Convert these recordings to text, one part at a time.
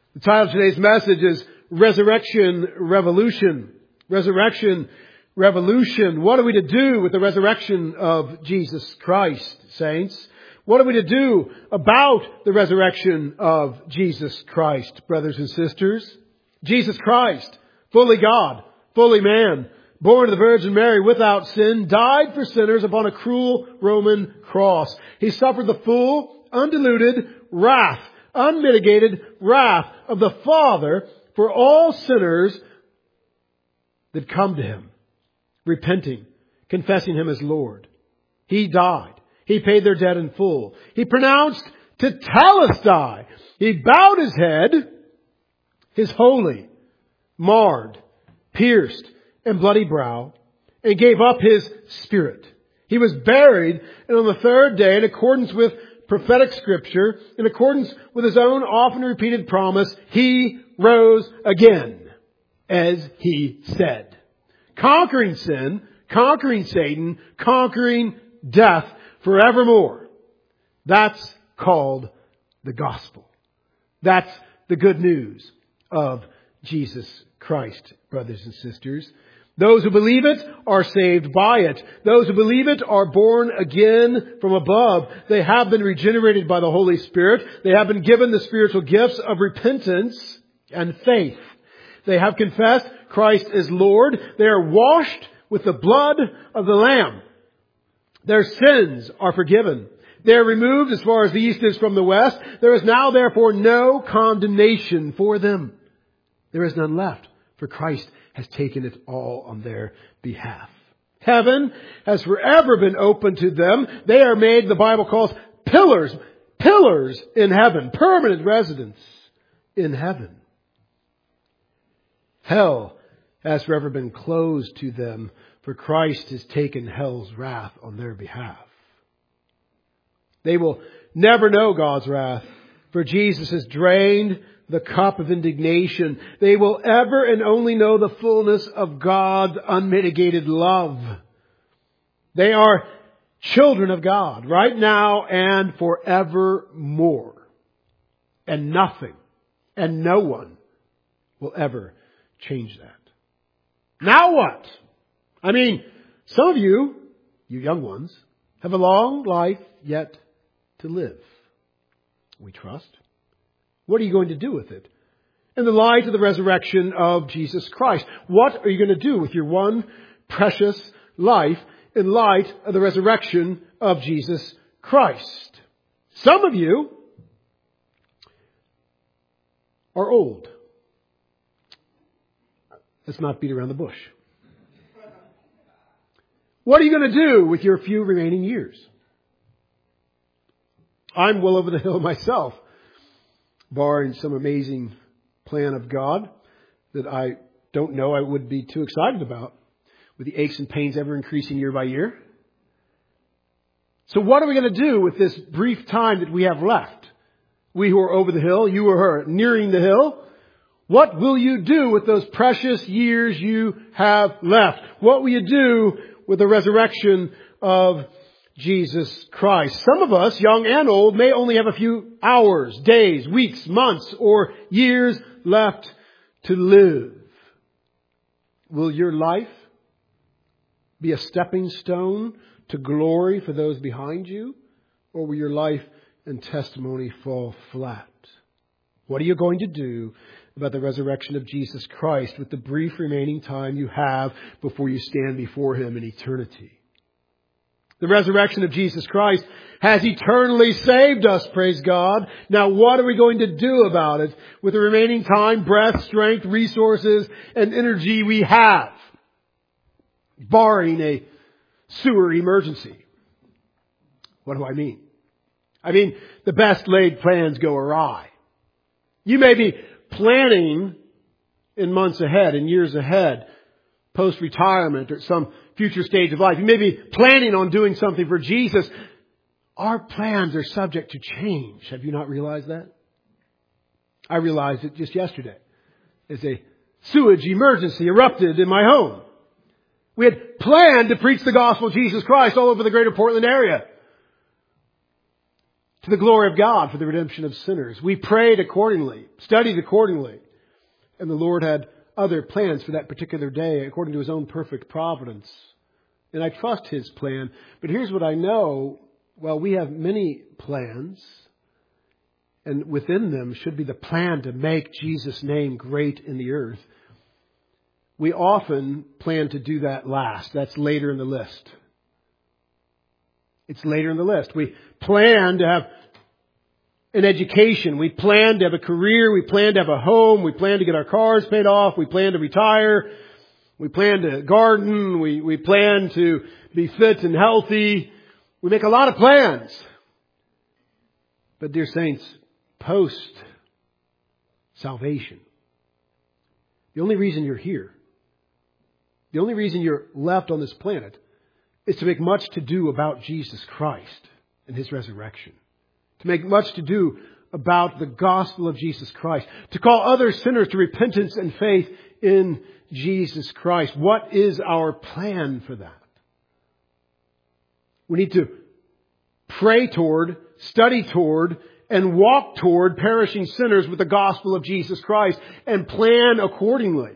The title of today's message is Resurrection Revolution. Resurrection Revolution. What are we to do with the resurrection of Jesus Christ, saints? What are we to do about the resurrection of Jesus Christ, brothers and sisters? Jesus Christ, fully God, fully man, born of the Virgin Mary without sin, died for sinners upon a cruel Roman cross. He suffered the full, undiluted wrath, unmitigated wrath of the Father for all sinners that come to Him, repenting, confessing Him as Lord. He died. He paid their debt in full. He pronounced tetelestai. He bowed His head, His holy, marred, pierced, and bloody brow, and gave up His spirit. He was buried, and on the third day, in accordance with prophetic scripture, in accordance with His own often repeated promise, He rose again, as He said. Conquering sin, conquering Satan, conquering death forevermore. That's called the gospel. That's the good news of Jesus Christ, brothers and sisters. Those who believe it are saved by it. Those who believe it are born again from above. They have been regenerated by the Holy Spirit. They have been given the spiritual gifts of repentance and faith. They have confessed Christ as Lord. They are washed with the blood of the Lamb. Their sins are forgiven. They are removed as far as the east is from the west. There is now therefore no condemnation for them. There is none left, for Christ has taken it all on their behalf. Heaven has forever been open to them. They are made, the Bible calls, pillars in heaven, permanent residence in heaven. Hell has forever been closed to them, for Christ has taken hell's wrath on their behalf. They will never know God's wrath, for Jesus has drained the cup of indignation. They will ever and only know the fullness of God's unmitigated love. They are children of God right now and forevermore. And nothing and no one will ever change that. Now what? I mean, some of you young ones, have a long life yet to live. We trust. What are you going to do with it? In the light of the resurrection of Jesus Christ, what are you going to do with your one precious life in light of the resurrection of Jesus Christ? Some of you are old. Let's not beat around the bush. What are you going to do with your few remaining years? I'm well over the hill myself, barring some amazing plan of God that I don't know I would be too excited about, with the aches and pains ever increasing year by year. So what are we going to do with this brief time that we have left? We who are over the hill, you who are nearing the hill, what will you do with those precious years you have left? What will you do with the resurrection of Jesus Christ? Some of us, young and old, may only have a few hours, days, weeks, months, or years left to live. Will your life be a stepping stone to glory for those behind you? Or will your life and testimony fall flat? What are you going to do about the resurrection of Jesus Christ with the brief remaining time you have before you stand before Him in eternity? The resurrection of Jesus Christ has eternally saved us, praise God. Now what are we going to do about it with the remaining time, breath, strength, resources, and energy we have, barring a sewer emergency? What do I mean? I mean, the best laid plans go awry. You may be planning in months ahead, in years ahead, post-retirement or some future stage of life. You may be planning on doing something for Jesus. Our plans are subject to change. Have you not realized that? I realized it just yesterday as a sewage emergency erupted in my home. We had planned to preach the gospel of Jesus Christ all over the greater Portland area. to the glory of God for the redemption of sinners. We prayed accordingly, studied accordingly. And the Lord had other plans for that particular day according to His own perfect providence. And I trust His plan. But here's what I know. Well, we have many plans. And within them should be the plan to make Jesus' name great in the earth. We often plan to do that last. That's later in the list. It's later in the list. We plan to have an education. We plan to have a career. We plan to have a home. We plan to get our cars paid off. We plan to retire. We plan to garden. We plan to be fit and healthy. We make a lot of plans. But dear saints, post-salvation, the only reason you're here, the only reason you're left on this planet is to make much to do about Jesus Christ and His resurrection. To make much to do about the gospel of Jesus Christ. To call other sinners to repentance and faith in Jesus Christ. What is our plan for that? We need to pray toward, study toward, and walk toward perishing sinners with the gospel of Jesus Christ and plan accordingly.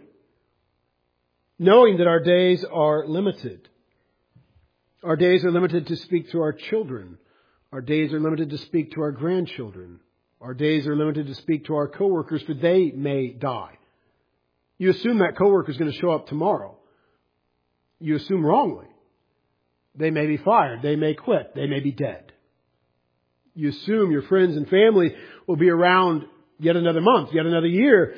Knowing that our days are limited. Our days are limited to speak to our children. Our days are limited to speak to our grandchildren. Our days are limited to speak to our coworkers, for they may die. You assume that coworker is going to show up tomorrow. You assume wrongly. They may be fired. They may quit. They may be dead. You assume your friends and family will be around yet another month, yet another year.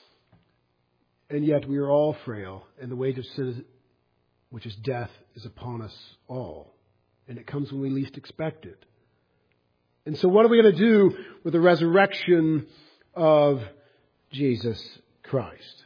And yet we are all frail, and the wage of sin, which is death, is upon us all. And it comes when we least expect it. And so what are we going to do with the resurrection of Jesus Christ?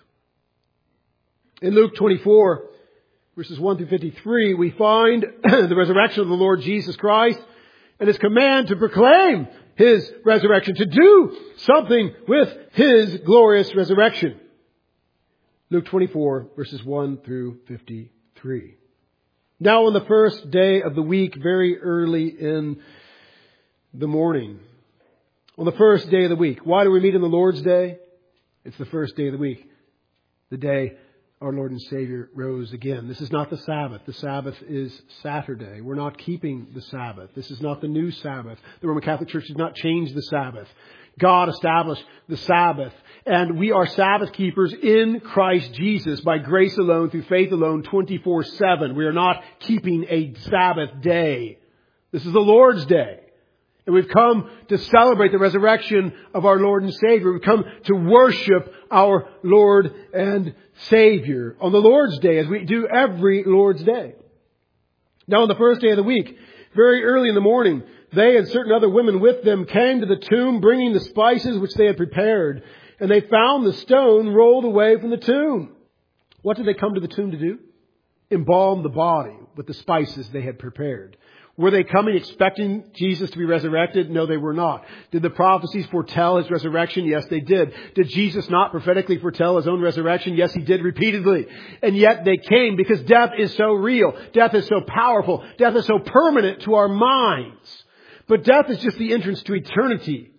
In Luke 24, verses 1 through 53, we find the resurrection of the Lord Jesus Christ and His command to proclaim His resurrection, to do something with His glorious resurrection. Luke 24, verses 1 through 53. Now on the first day of the week, very early in the morning. On the first day of the week. Why do we meet on the Lord's Day? It's the first day of the week. The day our Lord and Savior rose again. This is not the Sabbath. The Sabbath is Saturday. We're not keeping the Sabbath. This is not the new Sabbath. The Roman Catholic Church did not change the Sabbath. God established the Sabbath. And we are Sabbath keepers in Christ Jesus by grace alone, through faith alone, 24/7. We are not keeping a Sabbath day. This is the Lord's Day. And we've come to celebrate the resurrection of our Lord and Savior. We've come to worship our Lord and Savior on the Lord's Day, as we do every Lord's Day. Now on the first day of the week, very early in the morning, they and certain other women with them came to the tomb, bringing the spices which they had prepared. And they found the stone rolled away from the tomb. What did they come to the tomb to do? Embalm the body with the spices they had prepared. Were they coming expecting Jesus to be resurrected? No, they were not. Did the prophecies foretell His resurrection? Yes, they did. Did Jesus not prophetically foretell His own resurrection? Yes, He did repeatedly. And yet they came because death is so real. Death is so powerful. Death is so permanent to our minds. But death is just the entrance to eternity.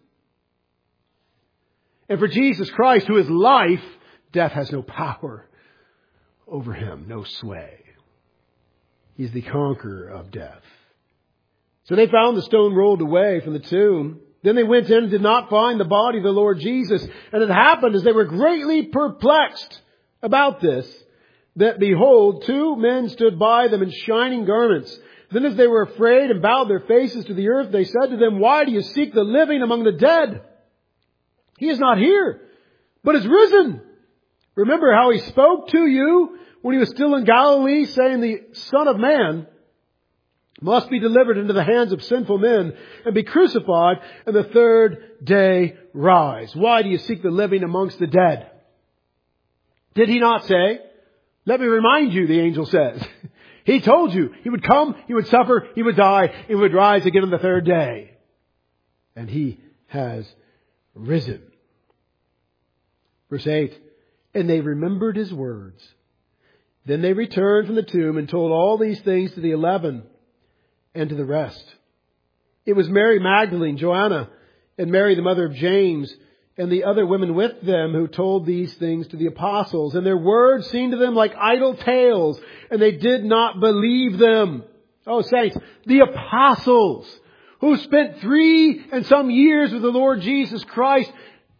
And for Jesus Christ, who is life, death has no power over Him, no sway. He's the conqueror of death. So they found the stone rolled away from the tomb. Then they went in and did not find the body of the Lord Jesus. And it happened as they were greatly perplexed about this, that behold, two men stood by them in shining garments. Then as they were afraid and bowed their faces to the earth, they said to them, "Why do you seek the living among the dead? He is not here, but is risen. Remember how He spoke to you when He was still in Galilee, saying, the Son of Man must be delivered into the hands of sinful men and be crucified, and the third day rise. Why do you seek the living amongst the dead?" Did He not say, "Let me remind you," the angel says. He told you He would come, He would suffer, He would die, He would rise again on the third day. And He has risen. Verse 8, and they remembered His words. Then they returned from the tomb and told all these things to the 11 and to the rest. It was Mary Magdalene, Joanna, and Mary the mother of James, and the other women with them who told these things to the apostles. And their words seemed to them like idle tales, and they did not believe them. Oh, saints, the apostles who spent 3 and some years with the Lord Jesus Christ,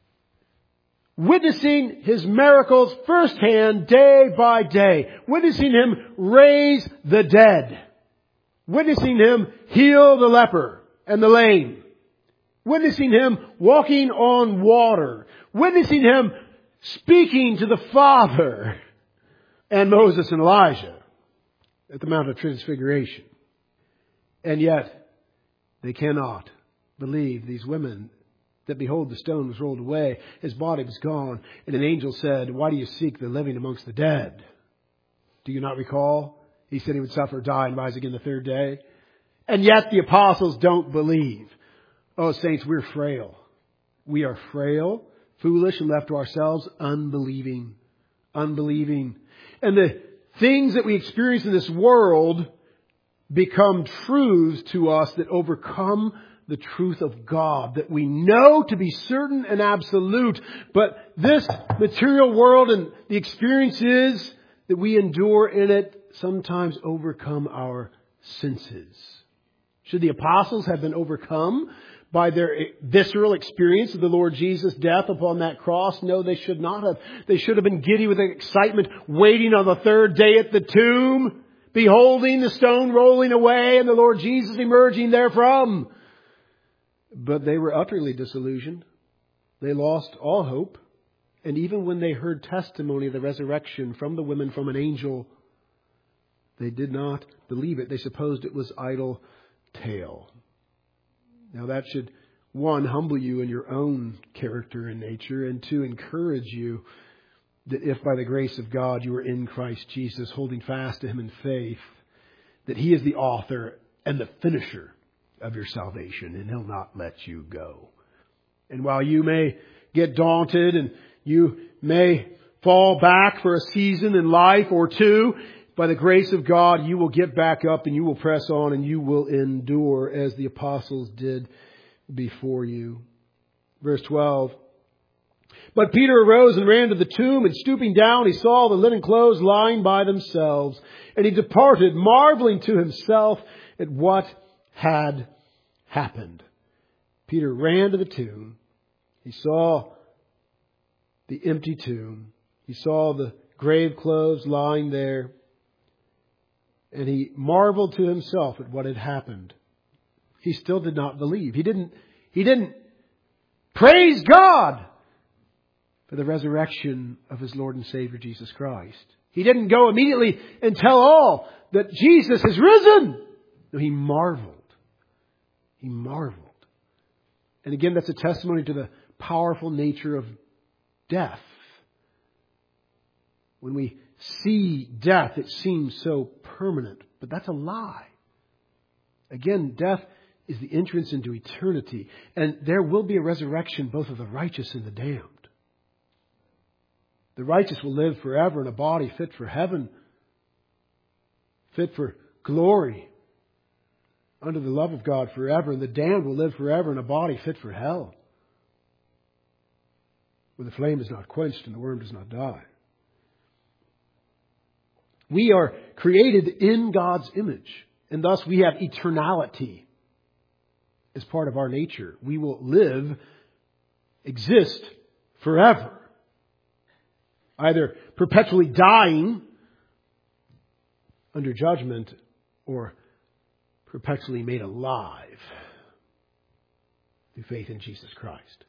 witnessing His miracles firsthand, day by day, witnessing Him raise the dead, witnessing Him heal the leper and the lame, witnessing Him walking on water, witnessing Him speaking to the Father, and Moses and Elijah at the Mount of Transfiguration. And yet, they cannot believe, these women, that behold, the stone was rolled away, His body was gone, and an angel said, why do you seek the living amongst the dead? Do you not recall? He said He would suffer, die, and rise again the third day. And yet the apostles don't believe. Oh, saints, we're frail. We are frail, foolish, and left to ourselves, unbelieving. Unbelieving. And the things that we experience in this world become truths to us that overcome the truth of God, that we know to be certain and absolute. But this material world and the experiences that we endure in it sometimes overcome our senses. Should the apostles have been overcome by their visceral experience of the Lord Jesus' death upon that cross? No, they should not have. They should have been giddy with excitement, waiting on the third day at the tomb, beholding the stone rolling away and the Lord Jesus emerging therefrom. But they were utterly disillusioned. They lost all hope. And even when they heard testimony of the resurrection from the women from an angel, they did not believe it. They supposed it was idle tale. Now that should, 1, humble you in your own character and nature, and 2, encourage you that if by the grace of God you are in Christ Jesus, holding fast to Him in faith, that He is the author and the finisher of your salvation, and He'll not let you go. And while you may get daunted and you may fall back for a season in life or 2, by the grace of God, you will get back up and you will press on and you will endure as the apostles did before you. Verse 12. But Peter arose and ran to the tomb, and stooping down, he saw the linen clothes lying by themselves. And he departed, marveling to himself at what had happened. Peter ran to the tomb. He saw the empty tomb. He saw the grave clothes lying there. And he marveled to himself at what had happened. He still did not believe. He didn't praise God for the resurrection of his Lord and Savior Jesus Christ. He didn't go immediately and tell all that Jesus has risen. No, he marveled. He marveled. And again, that's a testimony to the powerful nature of death. When we see death, it seems so permanent, but that's a lie. Again, death is the entrance into eternity, and there will be a resurrection both of the righteous and the damned. The righteous will live forever in a body fit for heaven, fit for glory, under the love of God forever, and the damned will live forever in a body fit for hell, where the flame is not quenched and the worm does not die. We are created in God's image, and thus we have eternality as part of our nature. We will live, exist forever, either perpetually dying under judgment or perpetually made alive through faith in Jesus Christ.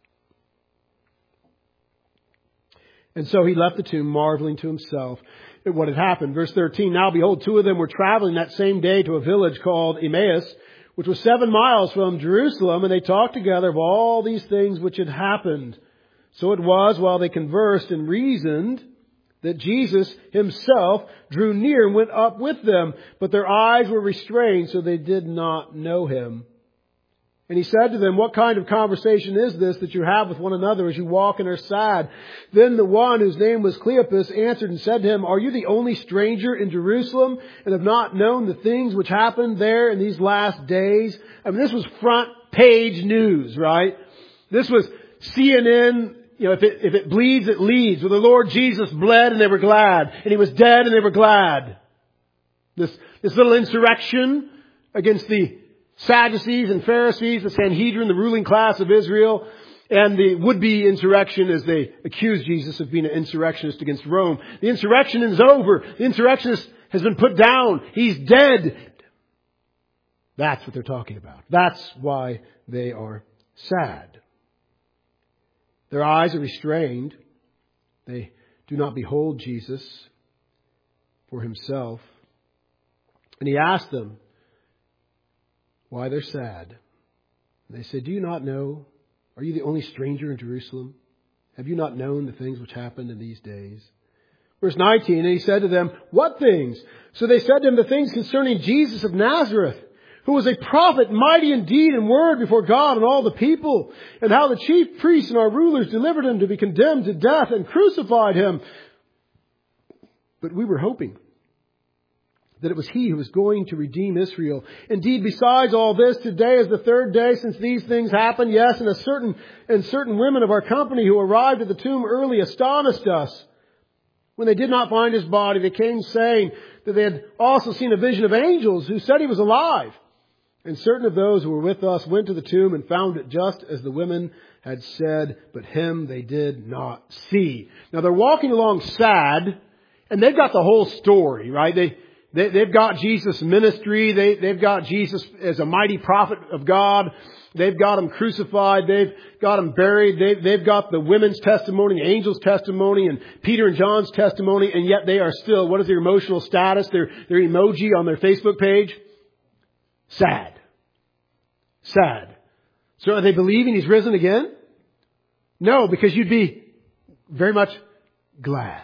And so he left the tomb, marveling to himself at what had happened. Verse 13, now behold, 2 of them were traveling that same day to a village called Emmaus, which was 7 miles from Jerusalem, and they talked together of all these things which had happened. So it was, while they conversed and reasoned, that Jesus himself drew near and went up with them, but their eyes were restrained, so they did not know him. And he said to them, what kind of conversation is this that you have with one another as you walk and are sad? Then the one whose name was Cleopas answered and said to him, are you the only stranger in Jerusalem and have not known the things which happened there in these last days? I mean, this was front page news, right? This was CNN. If it bleeds, it leads. Well, the Lord Jesus bled and they were glad. And He was dead and they were glad. This little insurrection against the Sadducees and Pharisees, the Sanhedrin, the ruling class of Israel, and the would-be insurrection as they accused Jesus of being an insurrectionist against Rome. The insurrection is over. The insurrectionist has been put down. He's dead. That's what they're talking about. That's why they are sad. Their eyes are restrained. They do not behold Jesus for Himself. And He asked them why they're sad. And they said, do you not know? Are you the only stranger in Jerusalem? Have you not known the things which happened in these days? Verse 19, and He said to them, what things? So they said to Him, the things concerning Jesus of Nazareth, who was a prophet, mighty in deed and word before God and all the people, and how the chief priests and our rulers delivered Him to be condemned to death and crucified Him. But we were hoping that it was He who was going to redeem Israel. Indeed, besides all this, today is the third day since these things happened. Yes, and certain women of our company who arrived at the tomb early astonished us. When they did not find His body, they came saying that they had also seen a vision of angels who said He was alive. And certain of those who were with us went to the tomb and found it just as the women had said, but Him they did not see. Now they're walking along sad, and they've got the whole story, right? They've got Jesus' ministry. They've got Jesus as a mighty prophet of God. They've got Him crucified. They've got Him buried. They've got the women's testimony, the angels' testimony, and Peter and John's testimony. And yet they are still, what is their emotional status? Their emoji on their Facebook page? Sad. Sad. So are they believing He's risen again? No, because you'd be very much glad,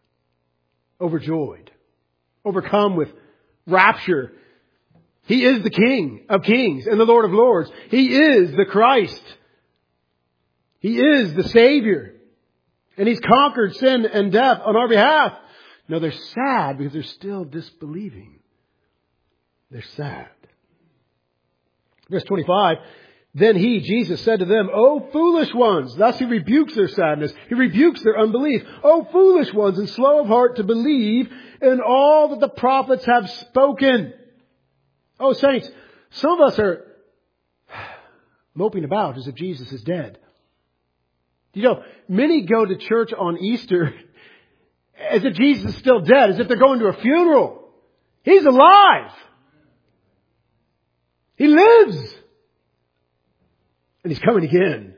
overjoyed, overcome with rapture. He is the King of kings and the Lord of lords. He is the Christ. He is the Savior. And He's conquered sin and death on our behalf. No, they're sad because they're still disbelieving. They're sad. Verse 25, then He, Jesus, said to them, O foolish ones. Thus He rebukes their sadness. He rebukes their unbelief. O foolish ones and slow of heart to believe in all that the prophets have spoken. Oh, saints, some of us are moping about as if Jesus is dead. You know, many go to church on Easter as if Jesus is still dead, as if they're going to a funeral. He's alive. He lives. And He's coming again.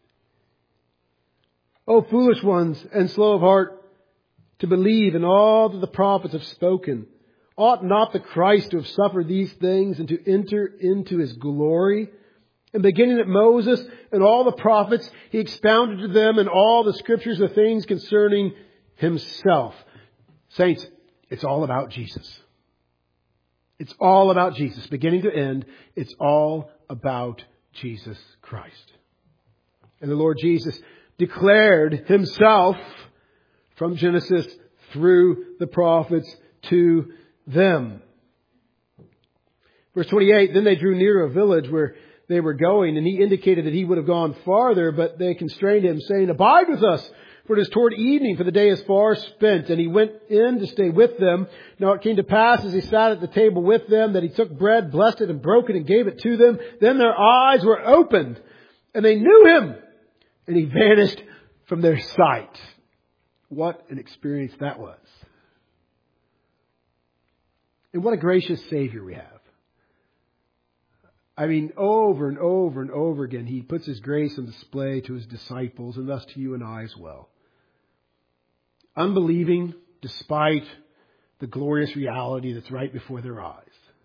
O foolish ones and slow of heart to believe in all that the prophets have spoken. Ought not the Christ to have suffered these things and to enter into His glory? And beginning at Moses and all the prophets, He expounded to them in all the scriptures the things concerning Himself. Saints, it's all about Jesus. It's all about Jesus. Beginning to end, it's all about Jesus Christ. And the Lord Jesus declared Himself from Genesis through the prophets to them. Verse 28, then they drew near a village where they were going, and He indicated that He would have gone farther, but they constrained Him, saying, abide with us, for it is toward evening, for the day is far spent. And He went in to stay with them. Now it came to pass, as He sat at the table with them, that He took bread, blessed it, and broke it, and gave it to them. Then their eyes were opened, and they knew Him, and He vanished from their sight. What an experience that was. And what a gracious Savior we have. I mean, over and over and over again, He puts His grace on display to His disciples, and thus to you and I as well. Unbelieving despite the glorious reality that's right before their eyes.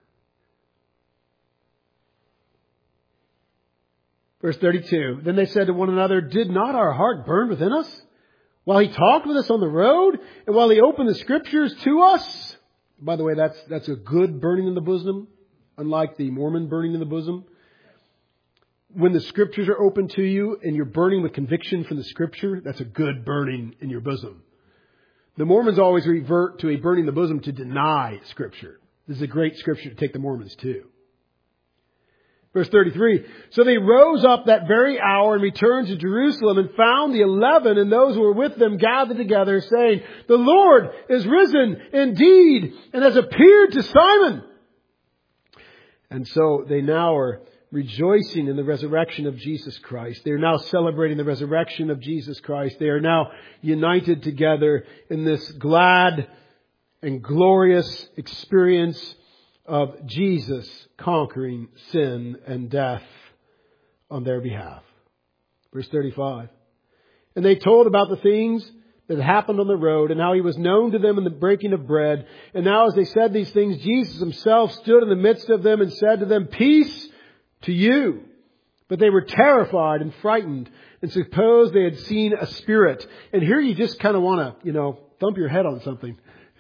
Verse 32, then they said to one another, did not our heart burn within us while He talked with us on the road and while He opened the scriptures to us? By the way, that's a good burning in the bosom, unlike the Mormon burning in the bosom. when the Scriptures are open to you and you're burning with conviction from the Scripture, that's a good burning in your bosom. The Mormons always revert to a burning in the bosom to deny Scripture. This is a great Scripture to take the Mormons to. Verse 33, so they rose up that very hour and returned to Jerusalem and found the 11 and those who were with them gathered together, saying, the Lord is risen indeed and has appeared to Simon. And so they now are rejoicing in the resurrection of Jesus Christ. They are now celebrating the resurrection of Jesus Christ. They are now united together in this glad and glorious experience of Jesus conquering sin and death on their behalf. Verse 35. And they told about the things that happened on the road and how He was known to them in the breaking of bread. And now as they said these things, Jesus Himself stood in the midst of them and said to them, peace to you. But they were terrified and frightened and supposed they had seen a spirit. And here you just kind of want to, thump your head on something.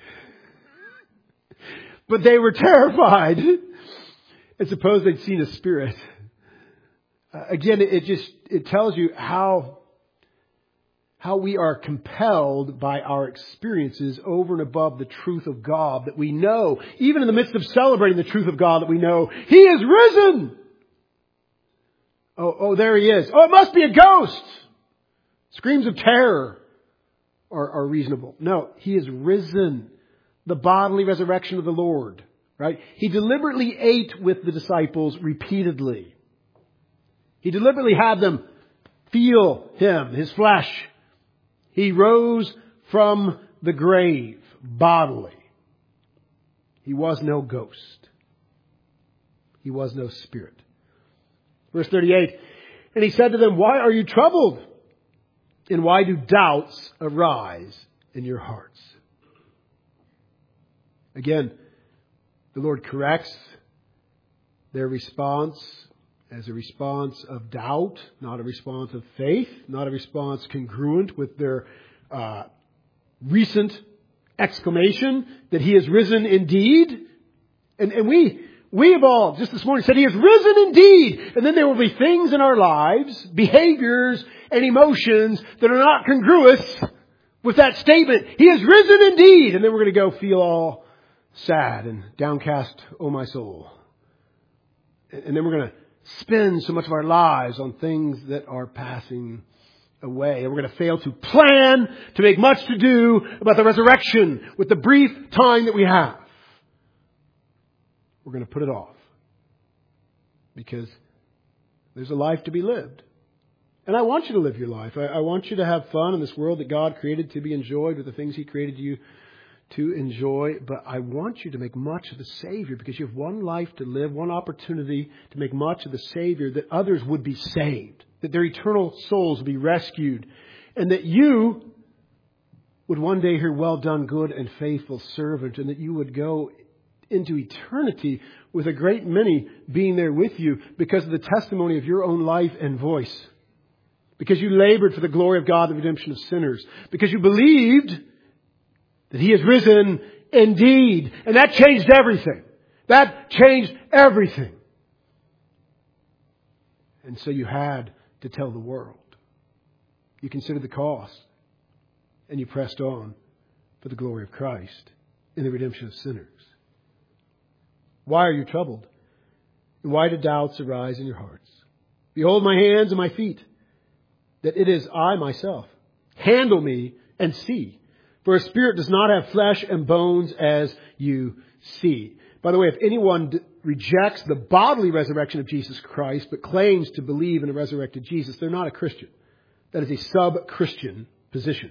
But they were terrified and supposed they'd seen a spirit. Again, it tells you how we are compelled by our experiences over and above the truth of God that we know, even in the midst of celebrating the truth of God that we know, He is risen. Oh, there He is. Oh, it must be a ghost. Screams of terror are reasonable. No, He is risen. The bodily resurrection of the Lord, right? He deliberately ate with the disciples repeatedly. He deliberately had them feel Him, His flesh. He rose from the grave bodily. He was no ghost. He was no spirit. Verse 38, and He said to them, why are you troubled? And why do doubts arise in your hearts? Again, the Lord corrects their response as a response of doubt, not a response of faith, not a response congruent with their recent exclamation that He is risen indeed. And we have all, just this morning, said He is risen indeed. And then there will be things in our lives, behaviors and emotions that are not congruous with that statement. He is risen indeed. And then we're going to go feel all sad and downcast, oh my soul. And then we're going to spend so much of our lives on things that are passing away. And we're going to fail to plan, to make much to do about the resurrection with the brief time that we have. We're going to put it off because there's a life to be lived. And I want you to live your life. I want you to have fun in this world that God created to be enjoyed with the things He created you to enjoy, but I want you to make much of the Savior because you have one life to live, one opportunity to make much of the Savior, that others would be saved, that their eternal souls would be rescued, and that you would one day hear, well done, good and faithful servant, and that you would go into eternity with a great many being there with you because of the testimony of your own life and voice. Because you labored for the glory of God, the redemption of sinners. Because you believed that He is risen indeed. And that changed everything. That changed everything. And so you had to tell the world. You considered the cost. And you pressed on for the glory of Christ in the redemption of sinners. Why are you troubled? And why do doubts arise in your hearts? Behold my hands and my feet, that it is I myself. Handle me and see. For a spirit does not have flesh and bones as you see. By the way, if anyone rejects the bodily resurrection of Jesus Christ, but claims to believe in a resurrected Jesus, they're not a Christian. That is a sub-Christian position.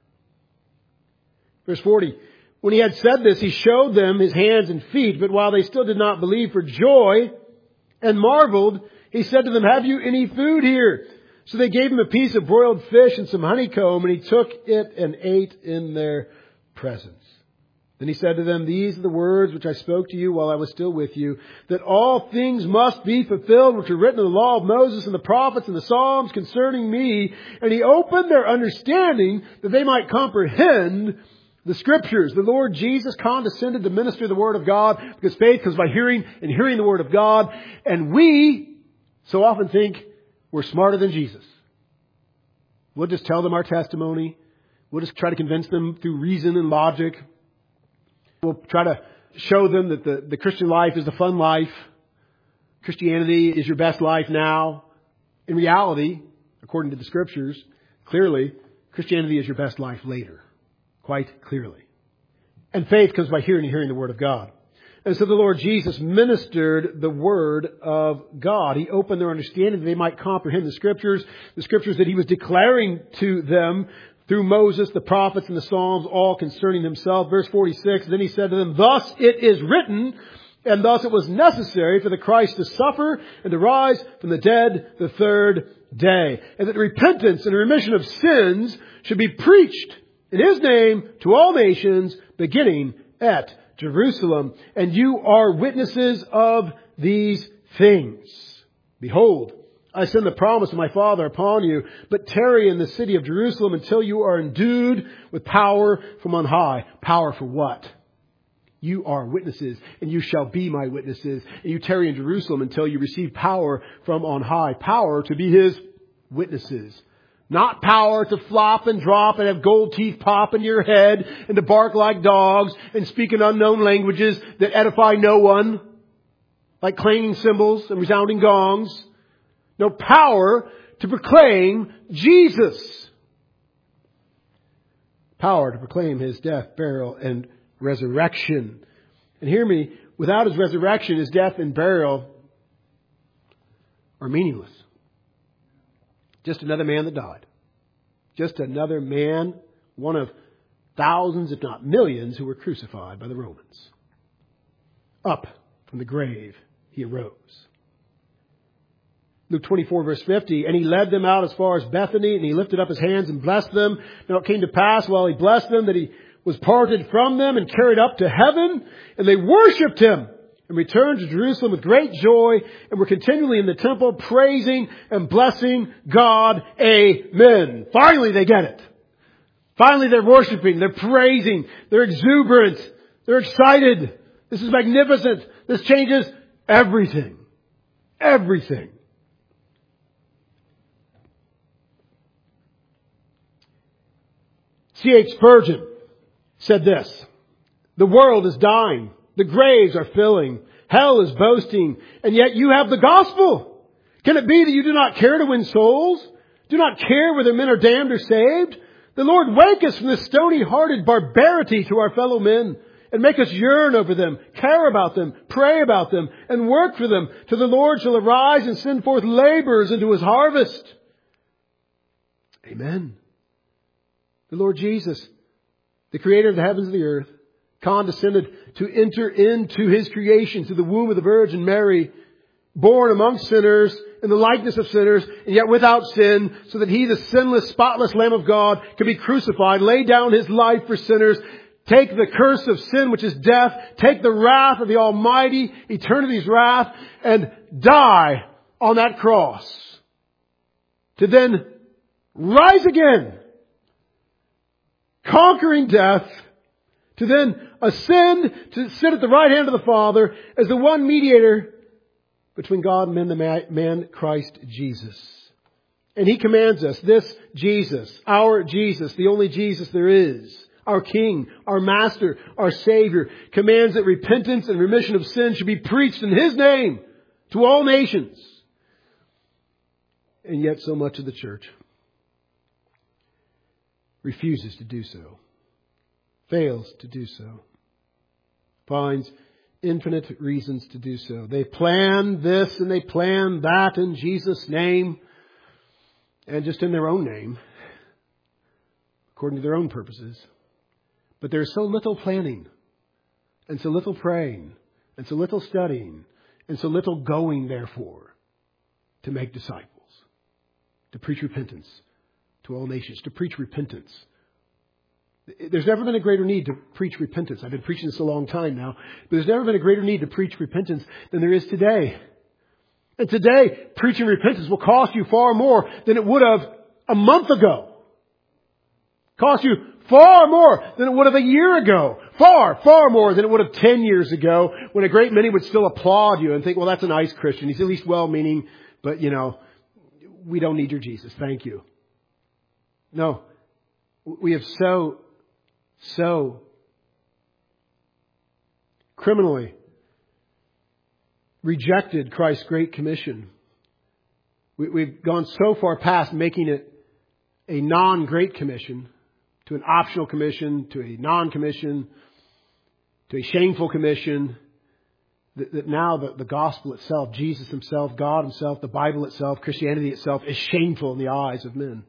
Verse 40. When He had said this, He showed them His hands and feet, but while they still did not believe for joy and marveled, He said to them, have you any food here? So they gave Him a piece of broiled fish and some honeycomb, and He took it and ate in their presence. Then He said to them, these are the words which I spoke to you while I was still with you, that all things must be fulfilled which are written in the law of Moses and the prophets and the Psalms concerning me. And He opened their understanding that they might comprehend the Scriptures. The Lord Jesus condescended to minister the Word of God because faith comes by hearing and hearing the Word of God. And we so often think we're smarter than Jesus. We'll just tell them our testimony. We'll just try to convince them through reason and logic. We'll try to show them that the Christian life is the fun life. Christianity is your best life now. In reality, according to the Scriptures, clearly, Christianity is your best life later. Quite clearly. And faith comes by hearing and hearing the Word of God. And so the Lord Jesus ministered the Word of God. He opened their understanding that they might comprehend the Scriptures that He was declaring to them through Moses, the prophets, and the Psalms, all concerning Himself. Verse 46, then He said to them, thus it is written, and thus it was necessary for the Christ to suffer and to rise from the dead the third day. And that repentance and remission of sins should be preached in His name to all nations, beginning at Jerusalem. And you are witnesses of these things. Behold, I send the promise of my Father upon you, but tarry in the city of Jerusalem until you are endued with power from on high. Power for what? You are witnesses, and you shall be my witnesses. And you tarry in Jerusalem until you receive power from on high. Power to be His witnesses. Not power to flop and drop and have gold teeth pop into your head and to bark like dogs and speak in unknown languages that edify no one, like clanging cymbals and resounding gongs. No, power to proclaim Jesus. Power to proclaim His death, burial, and resurrection. And hear me, without His resurrection, His death and burial are meaningless. Just another man that died. Just another man, one of thousands, if not millions, who were crucified by the Romans. Up from the grave He arose. Luke 24 verse 50, and He led them out as far as Bethany, and He lifted up His hands and blessed them. Now it came to pass while He blessed them that He was parted from them and carried up to heaven, and they worshipped Him and returned to Jerusalem with great joy and were continually in the temple praising and blessing God. Amen. Finally they get it. Finally they're worshiping, they're praising, they're exuberant, they're excited. This is magnificent. This changes everything. Everything. C.H. Spurgeon said this, the world is dying. The graves are filling. Hell is boasting. And yet you have the gospel. Can it be that you do not care to win souls? Do not care whether men are damned or saved? The Lord wake us from this stony-hearted barbarity to our fellow men and make us yearn over them, care about them, pray about them, and work for them till the Lord shall arise and send forth laborers into His harvest. Amen. The Lord Jesus, the Creator of the heavens and the earth, condescended to enter into His creation through the womb of the Virgin Mary, born among sinners, in the likeness of sinners, and yet without sin, so that He, the sinless, spotless Lamb of God, could be crucified, lay down His life for sinners, take the curse of sin, which is death, take the wrath of the Almighty, eternity's wrath, and die on that cross. To then rise again, conquering death, to then ascend to sit at the right hand of the Father as the one mediator between God and men, the man Christ Jesus. And He commands us, this Jesus, our Jesus, the only Jesus there is, our King, our Master, our Savior, commands that repentance and remission of sin should be preached in His name to all nations. And yet so much of the church refuses to do so. Fails to do so. Finds infinite reasons to do so. They plan this and they plan that in Jesus' name and just in their own name, according to their own purposes. But there's so little planning and so little praying and so little studying and so little going, therefore, to make disciples, to preach repentance to all nations, to preach repentance. There's never been a greater need to preach repentance. I've been preaching this a long time now. But there's never been a greater need to preach repentance than there is today. And today, preaching repentance will cost you far more than it would have a month ago. Cost you far more than it would have a year ago. Far, far more than it would have 10 years ago, when a great many would still applaud you and think, well, that's a nice Christian. He's at least well-meaning. but we don't need your Jesus. Thank you. No, we have so criminally rejected Christ's Great Commission. We've gone so far past making it a non-Great Commission to an optional commission, to a non-commission, to a shameful commission, that now the gospel itself, Jesus Himself, God Himself, the Bible itself, Christianity itself is shameful in the eyes of men.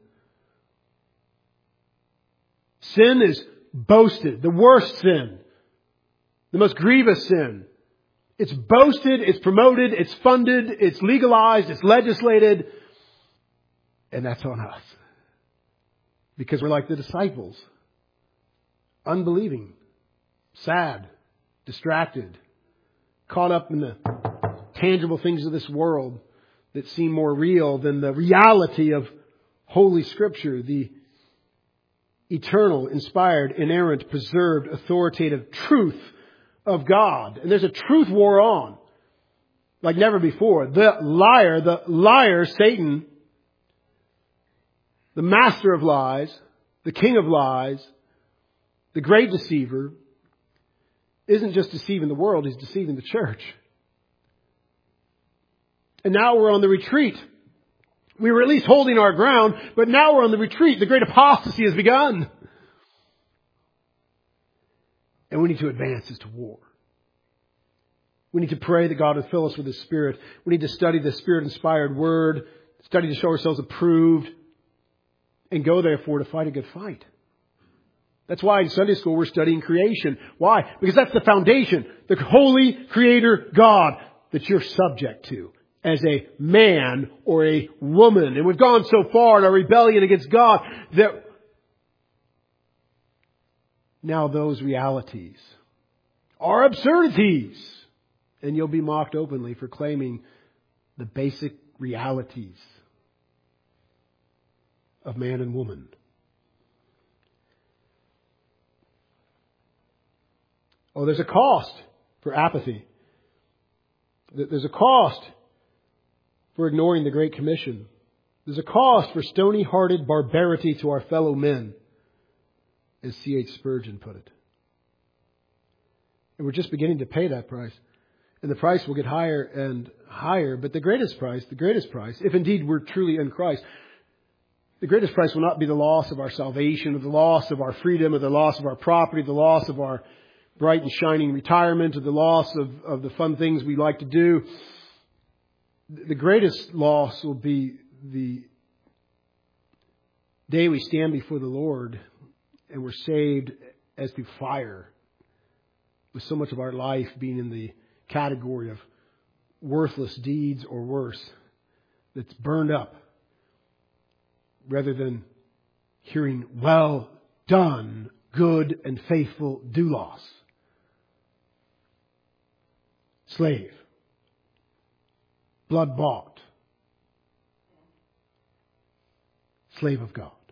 Sin is boasted, the worst sin, the most grievous sin. It's boasted, it's promoted, it's funded, it's legalized, it's legislated, and that's on us. Because we're like the disciples, unbelieving, sad, distracted, caught up in the tangible things of this world that seem more real than the reality of Holy Scripture, the eternal, inspired, inerrant, preserved, authoritative truth of God. And there's a truth war on, like never before. The liar, Satan, the master of lies, the king of lies, the great deceiver, isn't just deceiving the world, he's deceiving the church. And now we're on the retreat. We were at least holding our ground, but now we're on the retreat. The great apostasy has begun. And we need to advance as to war. We need to pray that God would fill us with His Spirit. We need to study the Spirit-inspired Word, study to show ourselves approved, and go therefore to fight a good fight. That's why in Sunday school we're studying creation. Why? Because that's the foundation. The holy Creator God that you're subject to as a man or a woman. And we've gone so far in our rebellion against God that now those realities are absurdities. And you'll be mocked openly for claiming the basic realities of man and woman. Oh, there's a cost for apathy. There's a cost for ignoring the Great Commission. There's a cost for stony-hearted barbarity to our fellow men, as C.H. Spurgeon put it. And we're just beginning to pay that price. And the price will get higher and higher. But the greatest price, if indeed we're truly in Christ, the greatest price will not be the loss of our salvation, or the loss of our freedom, or the loss of our property, the loss of our bright and shining retirement, or the loss of the fun things we like to do. The greatest loss will be the day we stand before the Lord and we're saved as through fire, with so much of our life being in the category of worthless deeds or worse, that's burned up, rather than hearing, well done, good and faithful doulos. Slave. Blood bought. Slave of God.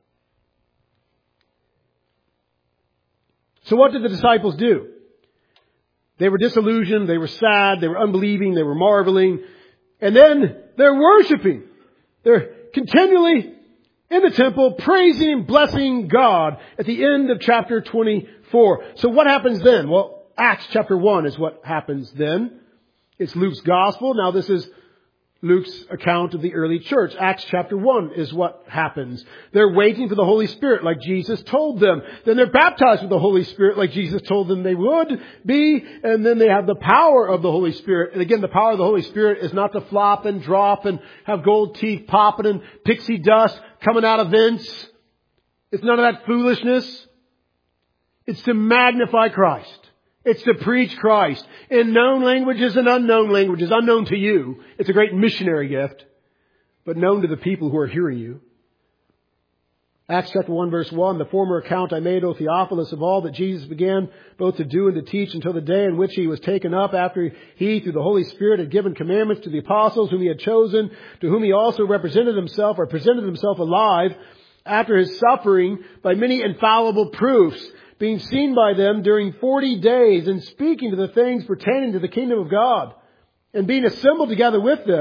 So what did the disciples do? They were disillusioned, they were sad, they were unbelieving, they were marveling. And then they're worshiping. They're continually in the temple, praising and blessing God at the end of chapter 24. So what happens then? Well, Acts chapter 1 is what happens then. It's Luke's gospel. Now this is Luke's account of the early church. Acts chapter 1 is what happens. They're waiting for the Holy Spirit like Jesus told them. Then they're baptized with the Holy Spirit like Jesus told them they would be. And then they have the power of the Holy Spirit. And again, the power of the Holy Spirit is not to flop and drop and have gold teeth popping and pixie dust coming out of vents. It's none of that foolishness. It's to magnify Christ. It's to preach Christ in known languages and unknown languages. Unknown to you. It's a great missionary gift, but known to the people who are hearing you. Acts chapter 1 verse 1, the former account I made, O Theophilus, of all that Jesus began both to do and to teach until the day in which He was taken up, after He, through the Holy Spirit, had given commandments to the apostles whom He had chosen, to whom He also presented Himself alive after His suffering by many infallible proofs, being seen by them during 40 days, and speaking to the things pertaining to the kingdom of God. And being assembled together with them,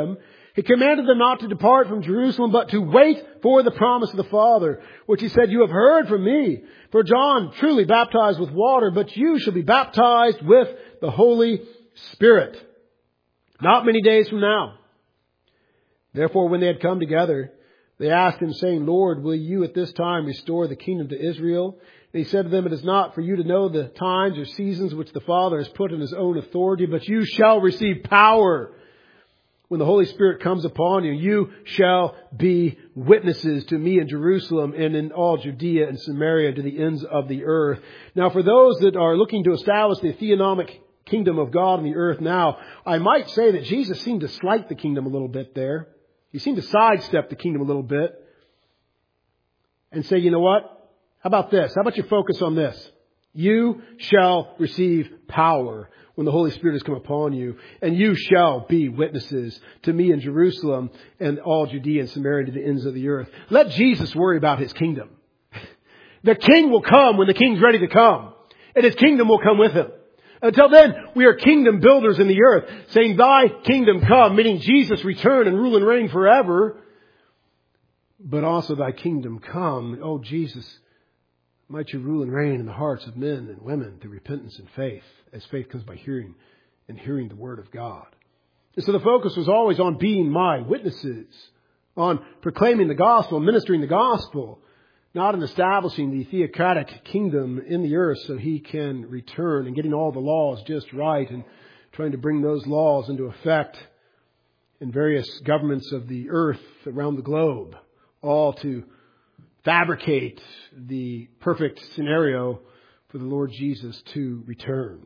He commanded them not to depart from Jerusalem, but to wait for the promise of the Father, which He said, you have heard from me. For John truly baptized with water, but you shall be baptized with the Holy Spirit not many days from now. Therefore, when they had come together, they asked Him, saying, Lord, will you at this time restore the kingdom to Israel? And He said to them, it is not for you to know the times or seasons which the Father has put in His own authority, but you shall receive power. When the Holy Spirit comes upon you, you shall be witnesses to me in Jerusalem and in all Judea and Samaria to the ends of the earth. Now, for those that are looking to establish the theonomic kingdom of God on the earth now, I might say that Jesus seemed to slight the kingdom a little bit there. He seemed to sidestep the kingdom a little bit and say, you know what? How about this? How about you focus on this? You shall receive power when the Holy Spirit has come upon you, and you shall be witnesses to me in Jerusalem and all Judea and Samaria to the ends of the earth. Let Jesus worry about His kingdom. The King will come when the King's ready to come, and His kingdom will come with Him. Until then, we are kingdom builders in the earth, saying, Thy kingdom come, meaning Jesus return and rule and reign forever. But also Thy kingdom come. Oh, Jesus, might you rule and reign in the hearts of men and women through repentance and faith, as faith comes by hearing and hearing the Word of God. And so the focus was always on being my witnesses, on proclaiming the gospel, ministering the gospel, not in establishing the theocratic kingdom in the earth so He can return and getting all the laws just right and trying to bring those laws into effect in various governments of the earth around the globe, all to fabricate the perfect scenario for the Lord Jesus to return.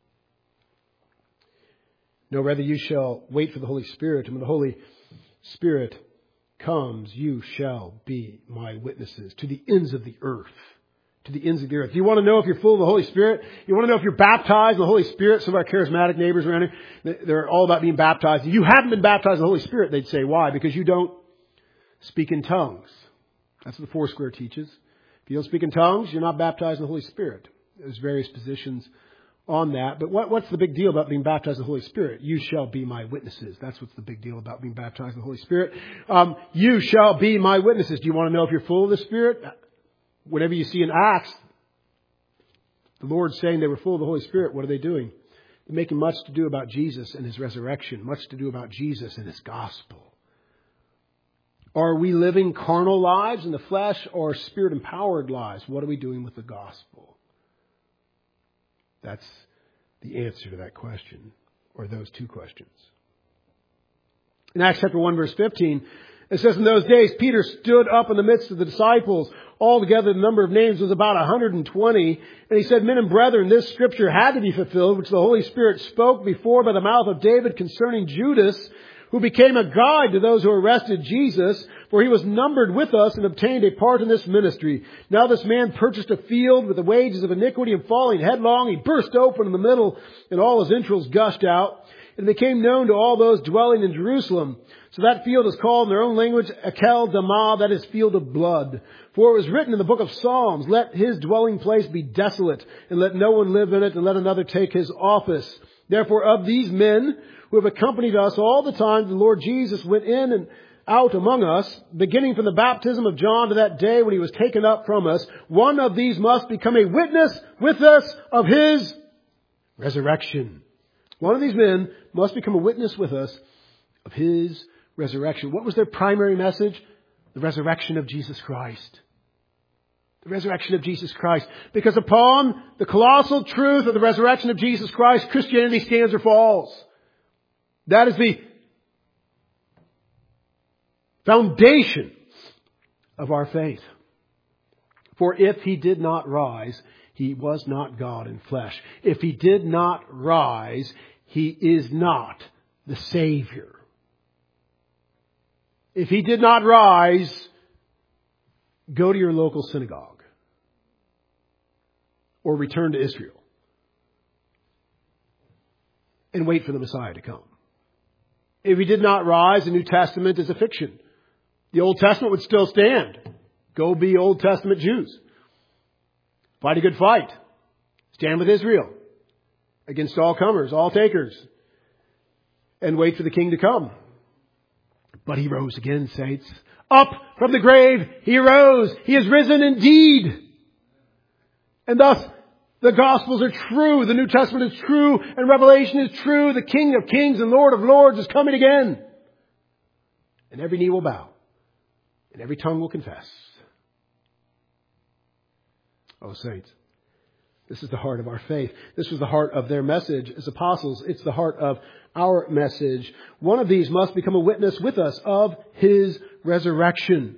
No, rather you shall wait for the Holy Spirit, and when the Holy Spirit comes, you shall be my witnesses to the ends of the earth. To the ends of the earth. Do you want to know if you're full of the Holy Spirit? You want to know if you're baptized in the Holy Spirit? Some of our charismatic neighbors around here, they're all about being baptized. If you haven't been baptized in the Holy Spirit, they'd say, why? Because you don't speak in tongues. That's what the Foursquare teaches. If you don't speak in tongues, you're not baptized in the Holy Spirit. There's various positions on that. But what's the big deal about being baptized in the Holy Spirit? You shall be my witnesses. That's what's the big deal about being baptized in the Holy Spirit. You shall be my witnesses. Do you want to know if you're full of the Spirit? Whenever you see in Acts, the Lord saying they were full of the Holy Spirit, what are they doing? They're making much to do about Jesus and His resurrection, much to do about Jesus and His gospel. Are we living carnal lives in the flesh or Spirit-empowered lives? What are we doing with the gospel? That's the answer to that question, or those two questions. In Acts chapter 1, verse 15, it says, in those days, Peter stood up in the midst of the disciples. Altogether, the number of names was about 120. And he said, men and brethren, this scripture had to be fulfilled, which the Holy Spirit spoke before by the mouth of David concerning Judas, who became a guide to those who arrested Jesus, for he was numbered with us and obtained a part in this ministry. Now this man purchased a field with the wages of iniquity, and falling headlong, he burst open in the middle, and all his entrails gushed out. And it became known to all those dwelling in Jerusalem. So that field is called in their own language, Akel Damah, that is field of blood. For it was written in the book of Psalms, let his dwelling place be desolate, and let no one live in it, and let another take his office. Therefore of these men who have accompanied us all the time the Lord Jesus went in and out among us, beginning from the baptism of John to that day when He was taken up from us, one of these must become a witness with us of His resurrection. One of these men must become a witness with us of His resurrection. What was their primary message? The resurrection of Jesus Christ. The resurrection of Jesus Christ. Because upon the colossal truth of the resurrection of Jesus Christ, Christianity stands or falls. That is the foundation of our faith. For if He did not rise, He was not God in flesh. If He did not rise, He is not the Savior. If He did not rise, go to your local synagogue or return to Israel and wait for the Messiah to come. If He did not rise, the New Testament is a fiction. The Old Testament would still stand. Go be Old Testament Jews. Fight a good fight. Stand with Israel against all comers, all takers, and wait for the King to come. But He rose again, saints. Up from the grave He arose. He is risen indeed. And thus, the Gospels are true. The New Testament is true. And Revelation is true. The King of Kings and Lord of Lords is coming again. And every knee will bow. And every tongue will confess. Oh, saints, this is the heart of our faith. This was the heart of their message as apostles. It's the heart of our message. One of these must become a witness with us of His resurrection.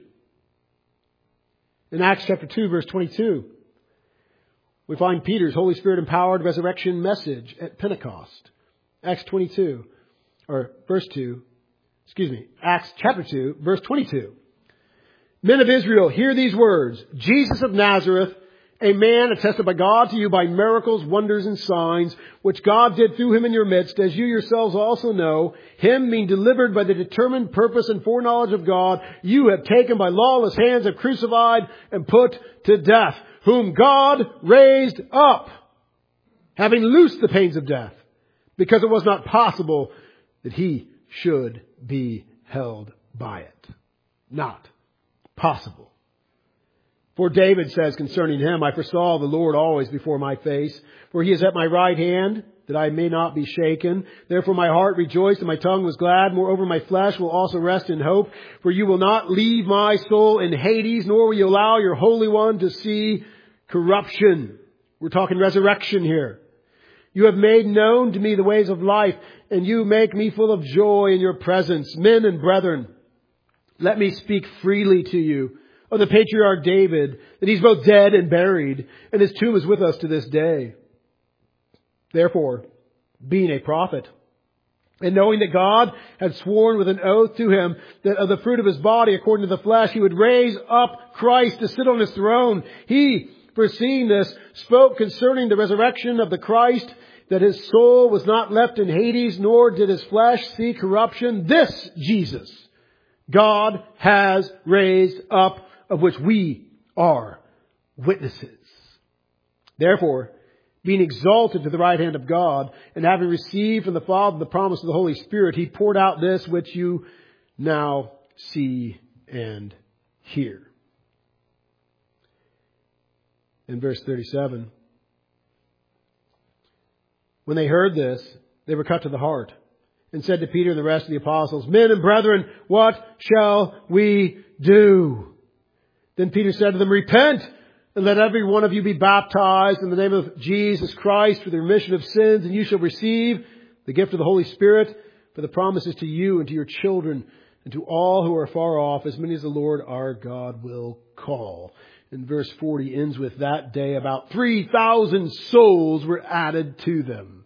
In Acts chapter 2, verse 22, we find Peter's Holy Spirit empowered resurrection message at Pentecost. Acts chapter 2, verse 22. Men of Israel, hear these words. Jesus of Nazareth, a man attested by God to you by miracles, wonders, and signs, which God did through Him in your midst, as you yourselves also know, Him being delivered by the determined purpose and foreknowledge of God, you have taken by lawless hands, have crucified and put to death, whom God raised up, having loosed the pains of death, because it was not possible that He should be held by it. Not possible. For David says concerning Him, I foresaw the Lord always before my face, for He is at my right hand, that I may not be shaken. Therefore my heart rejoiced and my tongue was glad. Moreover, my flesh will also rest in hope, for you will not leave my soul in Hades, nor will you allow your Holy One to see corruption. We're talking resurrection here. You have made known to me the ways of life, and you make me full of joy in your presence. Men and brethren, let me speak freely to you of the patriarch David, that he's both dead and buried, and his tomb is with us to this day. Therefore, being a prophet, and knowing that God had sworn with an oath to him that of the fruit of his body, according to the flesh, He would raise up Christ to sit on His throne, He, foreseeing this, spoke concerning the resurrection of the Christ, that His soul was not left in Hades, nor did His flesh see corruption. This Jesus God has raised up, of which we are witnesses. Therefore, being exalted to the right hand of God, and having received from the Father the promise of the Holy Spirit, He poured out this which you now see and hear. In verse 37, when they heard this, they were cut to the heart, and said to Peter and the rest of the apostles, Men and brethren, what shall we do? Then Peter said to them, Repent, and let every one of you be baptized in the name of Jesus Christ for the remission of sins, and you shall receive the gift of the Holy Spirit, for the promise is to you and to your children and to all who are far off, as many as the Lord our God will call. And verse 40 ends with, that day about 3,000 souls were added to them.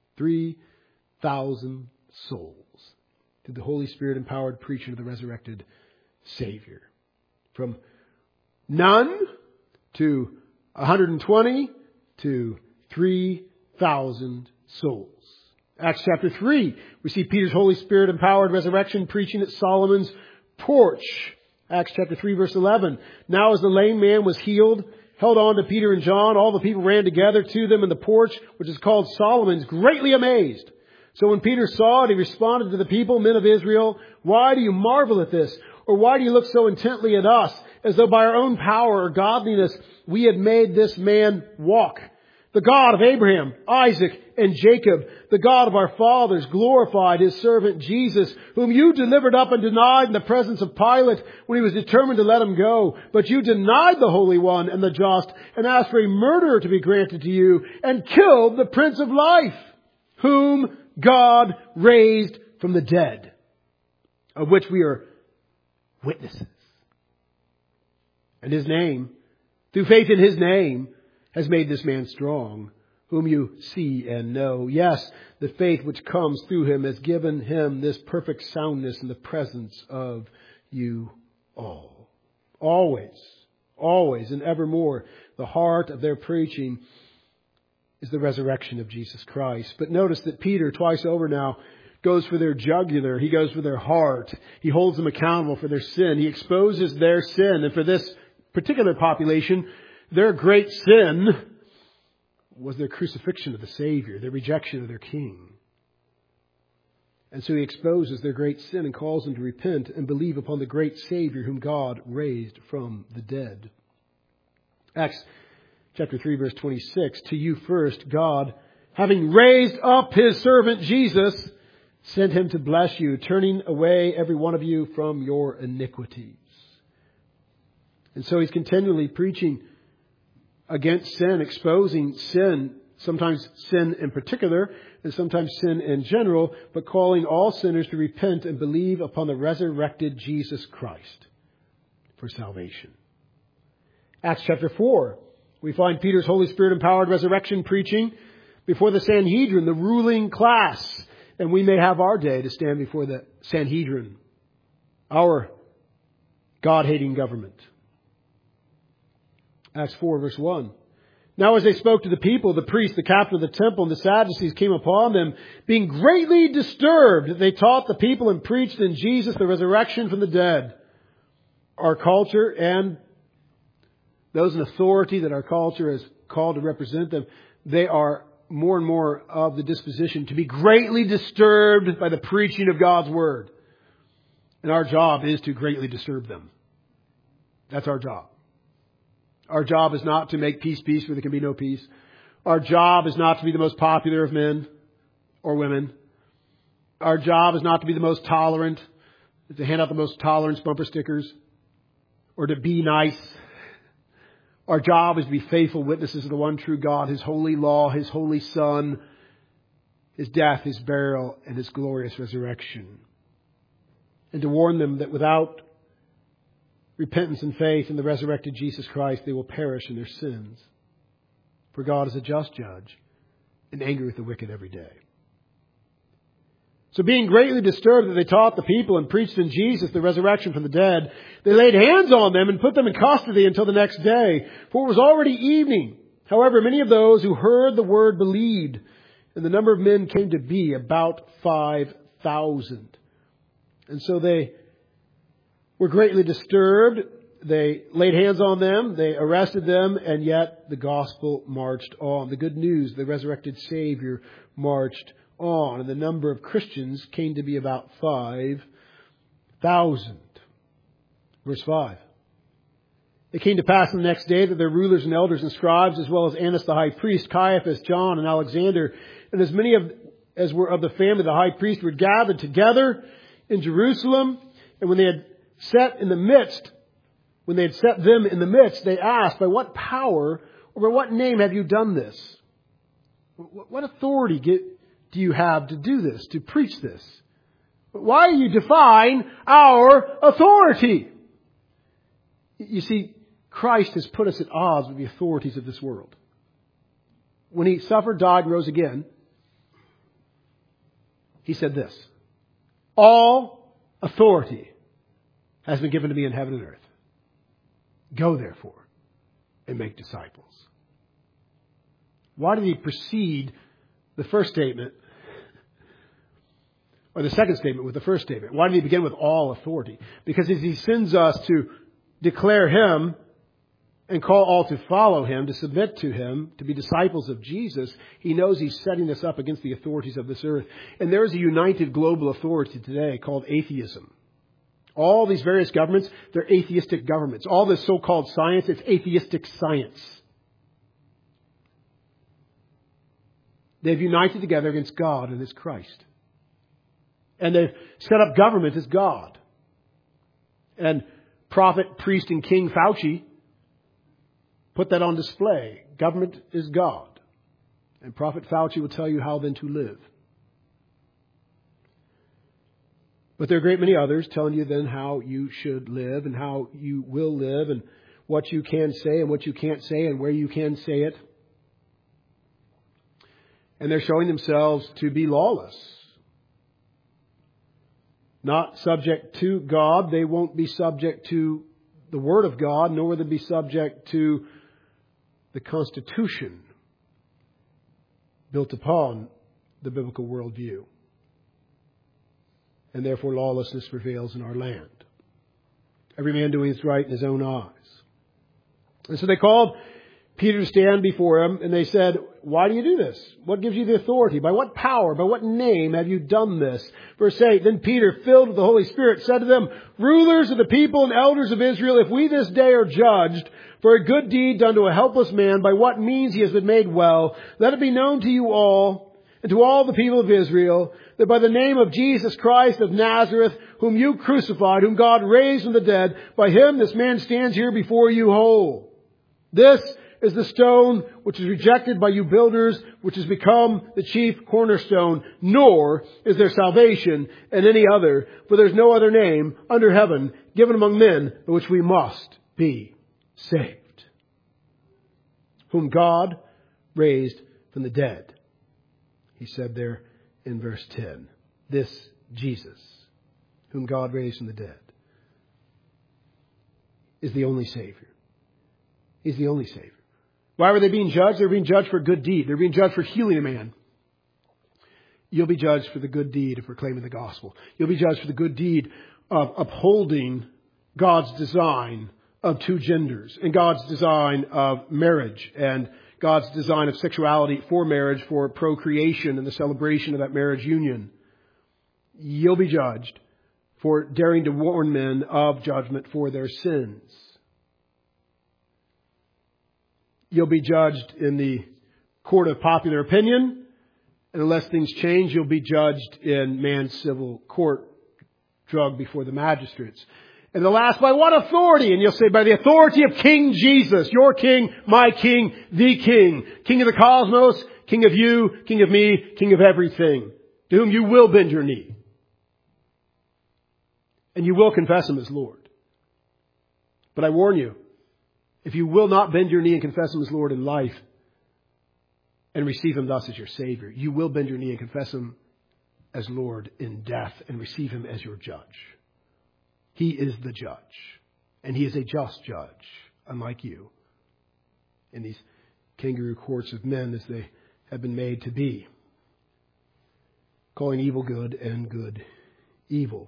3,000 souls through the Holy Spirit empowered preaching of the resurrected Savior. From none to 120 to 3,000 souls. Acts chapter 3, we see Peter's Holy Spirit empowered resurrection preaching at Solomon's porch. Acts chapter 3 verse 11. Now as the lame man was healed, held on to Peter and John, all the people ran together to them in the porch, which is called Solomon's, greatly amazed. So when Peter saw it, he responded to the people, Men of Israel, why do you marvel at this? Or why do you look so intently at us, as though by our own power or godliness we had made this man walk? The God of Abraham, Isaac, and Jacob, the God of our fathers, glorified His servant Jesus, whom you delivered up and denied in the presence of Pilate when he was determined to let Him go. But you denied the Holy One and the just, and asked for a murderer to be granted to you, and killed the Prince of Life, whom God raised from the dead, of which we are witnesses. And His name, through faith in His name, has made this man strong, whom you see and know. Yes, the faith which comes through Him has given him this perfect soundness in the presence of you all. Always, always, and evermore, the heart of their preaching is the resurrection of Jesus Christ. But notice that Peter, twice over now, goes for their jugular. He goes for their heart. He holds them accountable for their sin. He exposes their sin. And for this particular population, their great sin was their crucifixion of the Savior, their rejection of their King. And so he exposes their great sin and calls them to repent and believe upon the great Savior whom God raised from the dead. Acts chapter 3, verse 26. To you first, God, having raised up His servant Jesus, sent Him to bless you, turning away every one of you from your iniquities. And so He's continually preaching against sin, exposing sin, sometimes sin in particular, and sometimes sin in general, but calling all sinners to repent and believe upon the resurrected Jesus Christ for salvation. Acts chapter 4, we find Peter's Holy Spirit-empowered resurrection preaching before the Sanhedrin, the ruling class. And we may have our day to stand before the Sanhedrin, our God-hating government. Acts 4, verse 1. Now as they spoke to the people, the priests, the captain of the temple, and the Sadducees came upon them, being greatly disturbed. They taught the people and preached in Jesus the resurrection from the dead. Our culture and those in authority that our culture is called to represent them, they are more and more of the disposition to be greatly disturbed by the preaching of God's Word. And our job is to greatly disturb them. That's our job. Our job is not to make peace where there can be no peace. Our job is not to be the most popular of men or women. Our job is not to be the most tolerant, to hand out the most tolerance bumper stickers, or to be nice. Our job is to be faithful witnesses of the one true God, His holy law, His holy Son, His death, His burial, and His glorious resurrection. And to warn them that without repentance and faith in the resurrected Jesus Christ, they will perish in their sins. For God is a just judge and angry with the wicked every day. So being greatly disturbed that they taught the people and preached in Jesus the resurrection from the dead, they laid hands on them and put them in custody until the next day, for it was already evening. However, many of those who heard the word believed, and the number of men came to be about 5,000. And so they were greatly disturbed. They laid hands on them. They arrested them. And yet the gospel marched on. The good news, the resurrected Savior, marched on. And the number of Christians came to be about 5,000. Verse 5. It came to pass on the next day that their rulers and elders and scribes, as well as Annas the high priest, Caiaphas, John, and Alexander, and as many as were of the family of the high priest, were gathered together in Jerusalem. And when they had set them in the midst, they asked, by what power or by what name have you done this? What authority do you have to do this, to preach this? Why are you defying our authority? You see, Christ has put us at odds with the authorities of this world. When He suffered, died, and rose again, He said this: all authority has been given to me in heaven and earth. Go therefore and make disciples. Why did He precede the first statement, or the second statement with the first statement? Why did He begin with all authority? Because as He sends us to declare Him and call all to follow Him, to submit to Him, to be disciples of Jesus, He knows He's setting us up against the authorities of this earth. And there is a united global authority today called atheism. All these various governments, they're atheistic governments. All this so-called science, it's atheistic science. They've united together against God and His Christ. And they've set up government as God. And prophet, priest, and King Fauci put that on display. Government is God. And Prophet Fauci will tell you how then to live. But there are a great many others telling you then how you should live and how you will live and what you can say and what you can't say and where you can say it. And they're showing themselves to be lawless. Not subject to God. They won't be subject to the Word of God, nor will they be subject to the Constitution built upon the biblical worldview. And therefore lawlessness prevails in our land. Every man doing his right in his own eyes. And so they called Peter to stand before him, and they said, why do you do this? What gives you the authority? By what power? By what name have you done this? Verse 8, then Peter, filled with the Holy Spirit, said to them, rulers of the people and elders of Israel, if we this day are judged for a good deed done to a helpless man, by what means he has been made well, let it be known to you all and to all the people of Israel, that by the name of Jesus Christ of Nazareth, whom you crucified, whom God raised from the dead, by him this man stands here before you whole. This is the stone which is rejected by you builders, which has become the chief cornerstone, nor is there salvation in any other, for there is no other name under heaven given among men by which we must be saved. Whom God raised from the dead. He said there in verse 10, this Jesus, whom God raised from the dead, is the only Savior. He's the only Savior. Why were they being judged? They were being judged for a good deed. They're being judged for healing a man. You'll be judged for the good deed of proclaiming the gospel. You'll be judged for the good deed of upholding God's design of two genders and God's design of marriage and God's design of sexuality for marriage, for procreation and the celebration of that marriage union. You'll be judged for daring to warn men of judgment for their sins. You'll be judged in the court of popular opinion. And unless things change, you'll be judged in man's civil court, dragged before the magistrates. And the last, by what authority? And you'll say, by the authority of King Jesus, your King, my King, the King. King of the cosmos, King of you, King of me, King of everything. To whom you will bend your knee. And you will confess Him as Lord. But I warn you, if you will not bend your knee and confess Him as Lord in life and receive Him thus as your Savior, you will bend your knee and confess Him as Lord in death and receive Him as your judge. He is the judge. And He is a just judge, unlike you, in these kangaroo courts of men as they have been made to be, calling evil good and good evil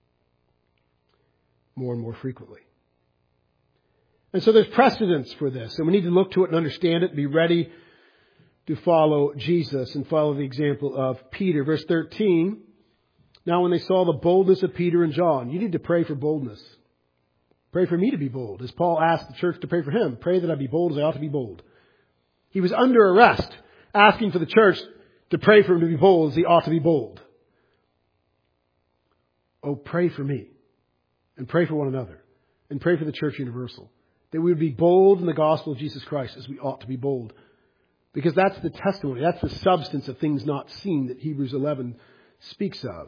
more and more frequently. And so there's precedence for this, and we need to look to it and understand it and be ready to follow Jesus and follow the example of Peter. Verse 13, now when they saw the boldness of Peter and John, you need to pray for boldness. Pray for me to be bold. As Paul asked the church to pray for him, pray that I be bold as I ought to be bold. He was under arrest, asking for the church to pray for him to be bold as he ought to be bold. Oh, pray for me, and pray for one another, and pray for the church universal. That we would be bold in the gospel of Jesus Christ as we ought to be bold. Because that's the testimony. That's the substance of things not seen that Hebrews 11 speaks of.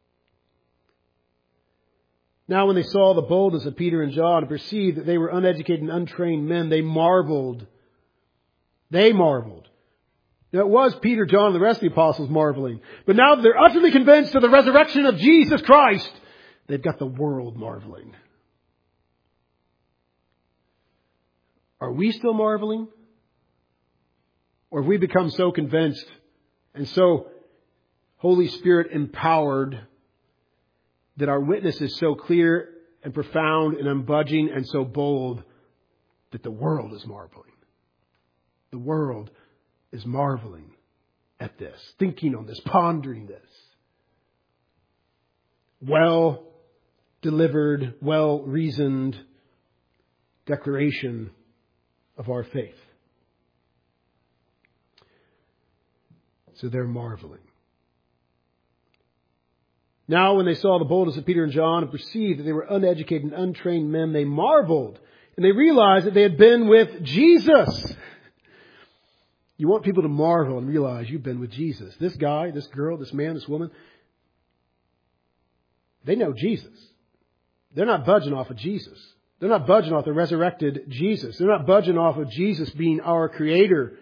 Now when they saw the boldness of Peter and John and perceived that they were uneducated and untrained men, they marveled. They marveled. Now it was Peter, John, and the rest of the apostles marveling. But now that they're utterly convinced of the resurrection of Jesus Christ, they've got the world marveling. Are we still marveling? Or have we become so convinced and so Holy Spirit empowered that our witness is so clear and profound and unbudging and so bold that the world is marveling? The world is marveling at this, thinking on this, pondering this. Well delivered, well reasoned declaration of our faith. So they're marveling. Now when they saw the boldness of Peter and John and perceived that they were uneducated and untrained men, they marveled. And they realized that they had been with Jesus. You want people to marvel and realize you've been with Jesus. This guy, this girl, this man, this woman, they know Jesus. They're not budging off of Jesus. They're not budging off the resurrected Jesus. They're not budging off of Jesus being our Creator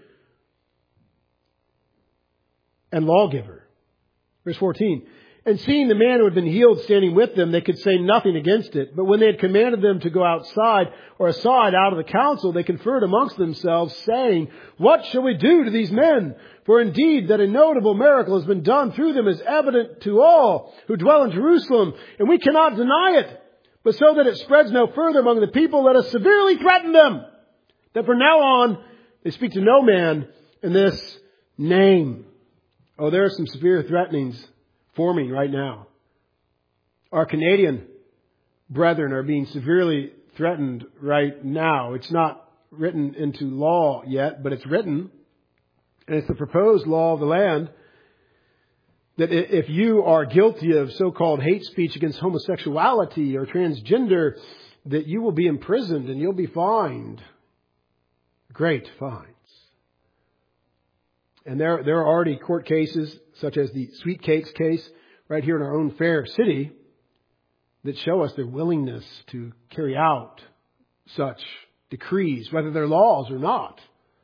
and lawgiver. Verse 14. And seeing the man who had been healed standing with them, they could say nothing against it. But when they had commanded them to go outside or aside out of the council, they conferred amongst themselves, saying, what shall we do to these men? For indeed that a notable miracle has been done through them is evident to all who dwell in Jerusalem, and we cannot deny it. But so that it spreads no further among the people, let us severely threaten them, that from now on They speak to no man in this name. Oh, there are some severe threatenings forming right now. Our Canadian brethren are being severely threatened right now. It's not written into law yet, but it's written. And it's the proposed law of the land that if you are guilty of so-called hate speech against homosexuality or transgender, that you will be imprisoned and you'll be fined great fines. And there are already court cases, such as the Sweet Cakes case right here in our own fair city, that show us their willingness to carry out such decrees, whether they're laws or not.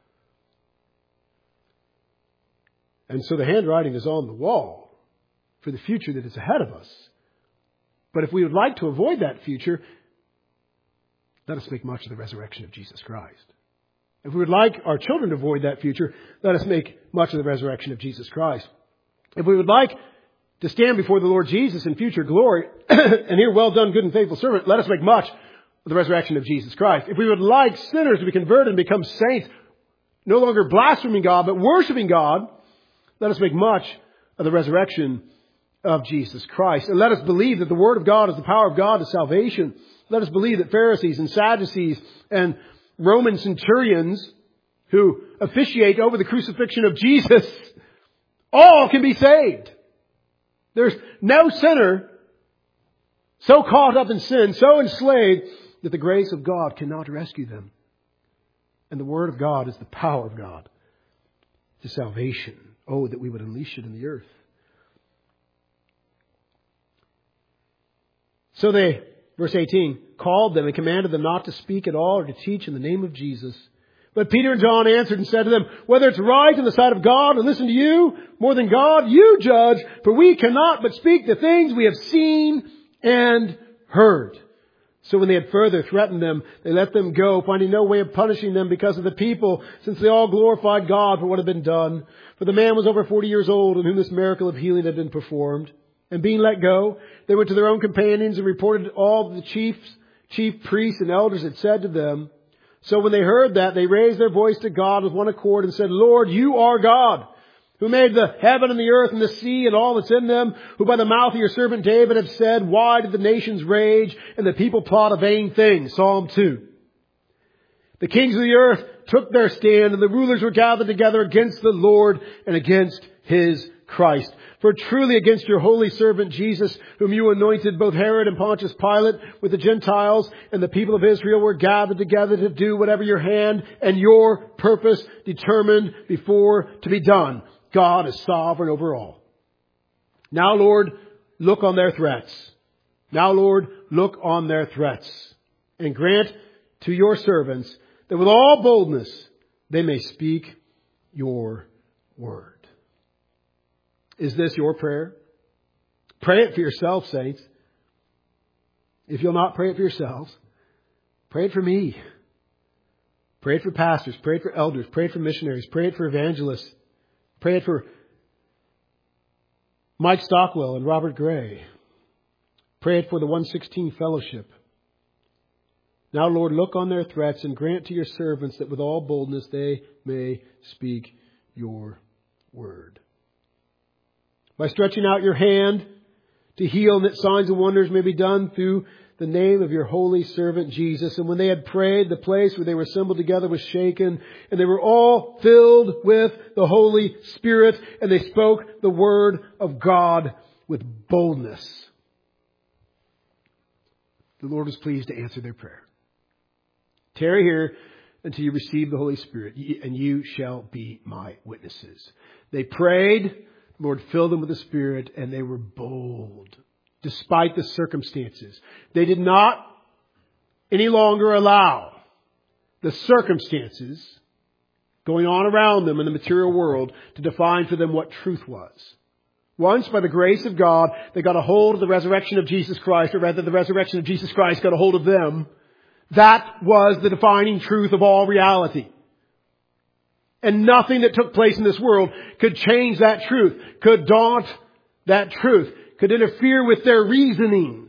And so the handwriting is on the wall for the future that is ahead of us. But if we would like to avoid that future, let us make much of the resurrection of Jesus Christ. If we would like our children to avoid that future, let us make much of the resurrection of Jesus Christ. If we would like to stand before the Lord Jesus in future glory and hear, "Well done, good and faithful servant," let us make much of the resurrection of Jesus Christ. If we would like sinners to be converted and become saints, no longer blaspheming God, but worshiping God, let us make much of the resurrection of Jesus Christ. And let us believe that the Word of God is the power of God to salvation. Let us believe that Pharisees and Sadducees and Roman centurions who officiate over the crucifixion of Jesus all can be saved. There's no sinner so caught up in sin, so enslaved, that the grace of God cannot rescue them. And the Word of God is the power of God to salvation. Oh, that we would unleash it in the earth. So they, verse 18, called them and commanded them not to speak at all or to teach in the name of Jesus. But Peter and John answered and said to them, "Whether it's right in the sight of God to listen to you more than God, you judge, for we cannot but speak the things we have seen and heard." So when they had further threatened them, they let them go, finding no way of punishing them because of the people, since they all glorified God for what had been done. For the man was over 40 years old, in whom this miracle of healing had been performed. And being let go, they went to their own companions and reported all the chief priests and elders had said to them. So when they heard that, they raised their voice to God with one accord and said, "Lord, you are God, who made the heaven and the earth and the sea and all that's in them, who by the mouth of your servant David have said, why did the nations rage and the people plot a vain thing?" Psalm 2. The kings of the earth took their stand, and the rulers were gathered together against the Lord and against His Christ. For truly against your holy servant Jesus, whom you anointed, both Herod and Pontius Pilate with the Gentiles and the people of Israel were gathered together to do whatever your hand and your purpose determined before to be done. God is sovereign over all. Now, Lord, look on their threats. Now, Lord, look on their threats, and grant to your servants that with all boldness they may speak your word. Is this your prayer? Pray it for yourself, saints. If you'll not pray it for yourselves, pray it for me. Pray it for pastors. Pray it for elders. Pray it for missionaries. Pray it for evangelists. Pray it for Mike Stockwell and Robert Gray. Pray it for the 116 Fellowship. Now, Lord, look on their threats and grant to your servants that with all boldness they may speak your word. By stretching out your hand to heal, and that signs and wonders may be done through the name of your holy servant Jesus. And when they had prayed, the place where they were assembled together was shaken, and they were all filled with the Holy Spirit, and they spoke the word of God with boldness. The Lord was pleased to answer their prayer. Tarry here until you receive the Holy Spirit, and you shall be my witnesses. They prayed. Lord, fill them with the Spirit, and they were bold, despite the circumstances. They did not any longer allow the circumstances going on around them in the material world to define for them what truth was. Once, by the grace of God, they got a hold of the resurrection of Jesus Christ, or rather the resurrection of Jesus Christ got a hold of them. That was the defining truth of all reality. And nothing that took place in this world could change that truth, could daunt that truth, could interfere with their reasoning.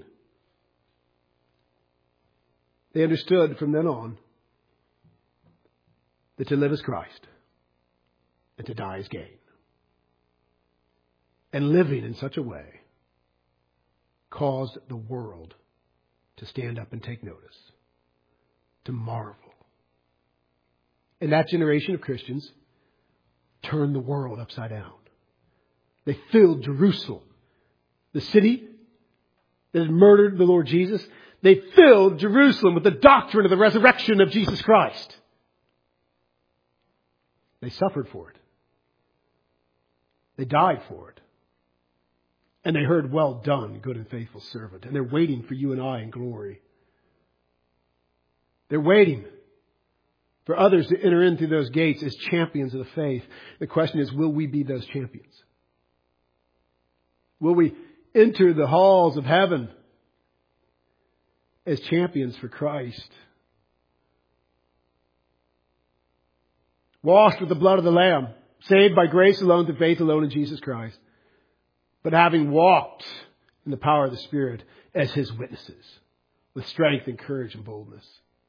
They understood from then on that to live is Christ and to die is gain. And living in such a way caused the world to stand up and take notice, to marvel. And that generation of Christians turned the world upside down. They filled Jerusalem, the city that had murdered the Lord Jesus. They filled Jerusalem with the doctrine of the resurrection of Jesus Christ. They suffered for it. They died for it. And they heard, "Well done, good and faithful servant." And they're waiting for you and I in glory. They're waiting for others to enter in through those gates as champions of the faith. The question is, will we be those champions? Will we enter the halls of heaven as champions for Christ? Washed with the blood of the Lamb, saved by grace alone, through faith alone in Jesus Christ, but having walked in the power of the Spirit as His witnesses, with strength and courage and boldness,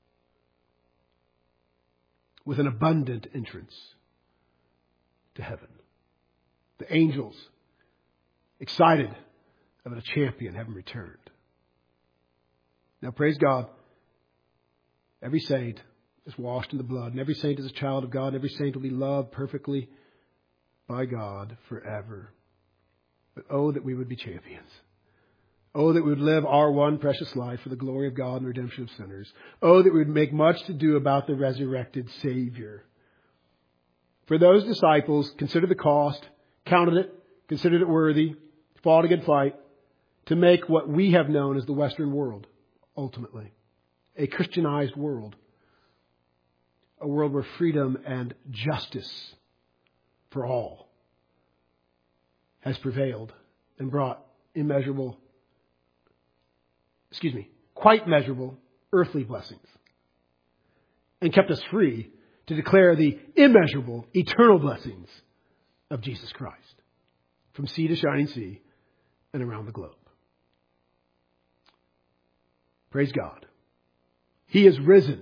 with an abundant entrance to heaven. The angels, excited about a champion having returned. Now, praise God, every saint is washed in the blood, and every saint is a child of God, and every saint will be loved perfectly by God forever. But oh, that we would be champions. Oh, that we would live our one precious life for the glory of God and the redemption of sinners. Oh, that we would make much to do about the resurrected Savior. For those disciples, considered the cost, counted it, considered it worthy, fought a good fight, to make what we have known as the Western world, ultimately. A Christianized world. A world where freedom and justice for all has prevailed and brought quite measurable earthly blessings, and kept us free to declare the immeasurable eternal blessings of Jesus Christ from sea to shining sea and around the globe. Praise God. He is risen.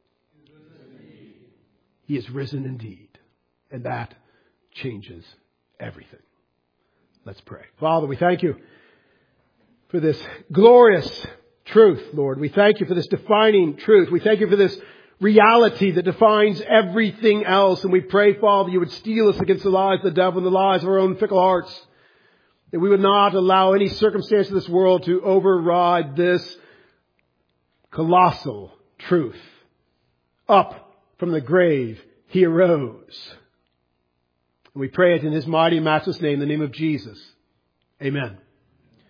He is risen indeed. And that changes everything. Let's pray. Father, we thank you for this glorious truth, Lord. We thank you for this defining truth. We thank you for this reality that defines everything else. And we pray, Father, you would steel us against the lies of the devil and the lies of our own fickle hearts. That we would not allow any circumstance of this world to override this colossal truth. Up from the grave, He arose. And we pray it in His mighty and matchless name, the name of Jesus. Amen.